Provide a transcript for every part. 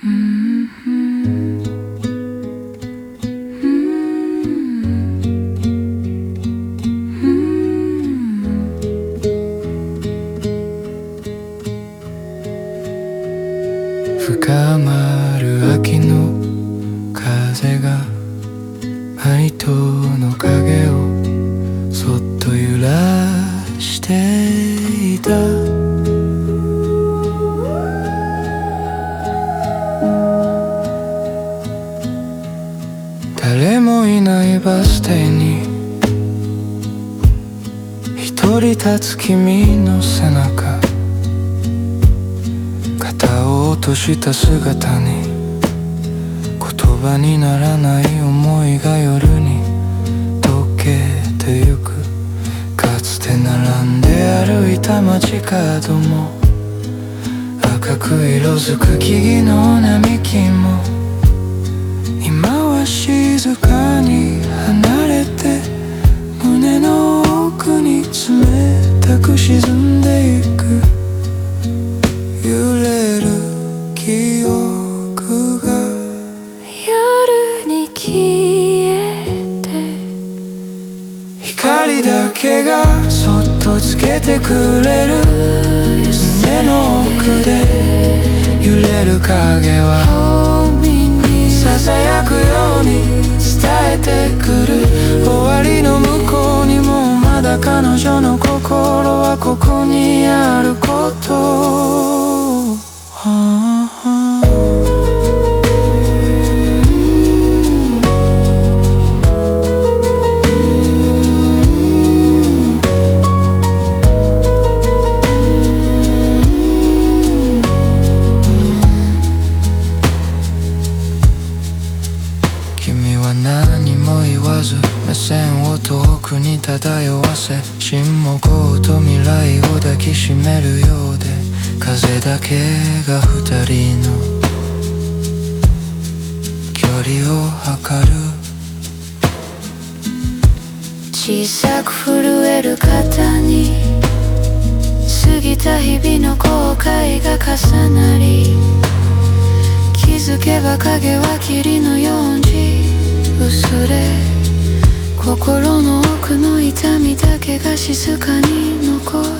深まる秋の風が愛との影をそっと揺らしていた。誰もいないバス停に一人立つ君の背中、肩を落とした姿に言葉にならない思いが夜に溶けてゆく。かつて並んで歩いた街角も赤く色づく木々の並木も今は静かに離れて胸の奥に冷たく沈んでいく。揺れる記憶が夜に消えて光だけがそっとつけてくれる。胸の奥で揺れる影はささやくように伝えてくる。終わりの向こうにもまだ彼女の心はここにあること何も言わず目線を遠くに漂わせ、沈黙と未来を抱きしめるようで風だけが二人の距離を測る。 小さく震える肩に過ぎた日々の後悔が重なり、気づけば影は霧のように薄れ、心の奥の痛みだけが静かに残った。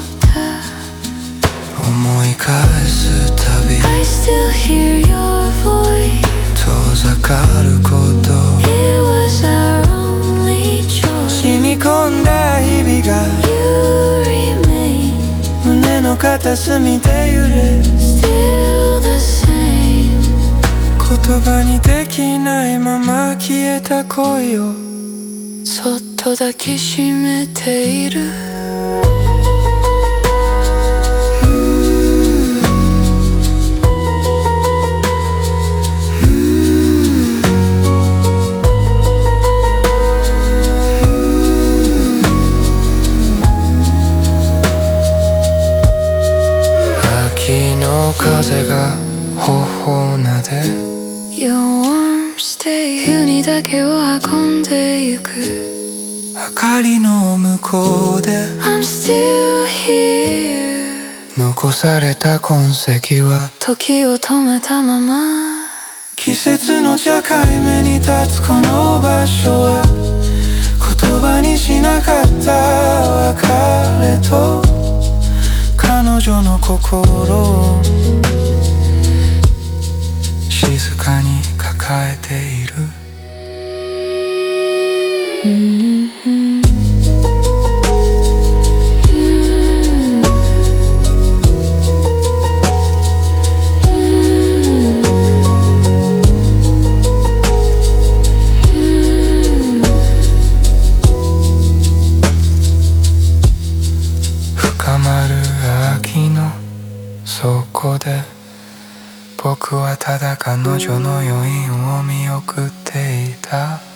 思い返すたび I still hear your voice 遠ざかること It was our only choice 染み込んだ日々が You remain 胸の片隅で揺れ Still the same 言葉にできないまま消えた恋をそっと抱きしめている。 秋の風が頬なで Your warm stay 冬にだけを運んでゆく。 明かりの向こうで I'm still here 残された痕跡は時を止めたまま。 季節の境目に立つこの場所は言葉にしなかった別れと彼女の心を静かに抱えている。深まる秋のそこで僕はただ彼女の余韻を見送っていた。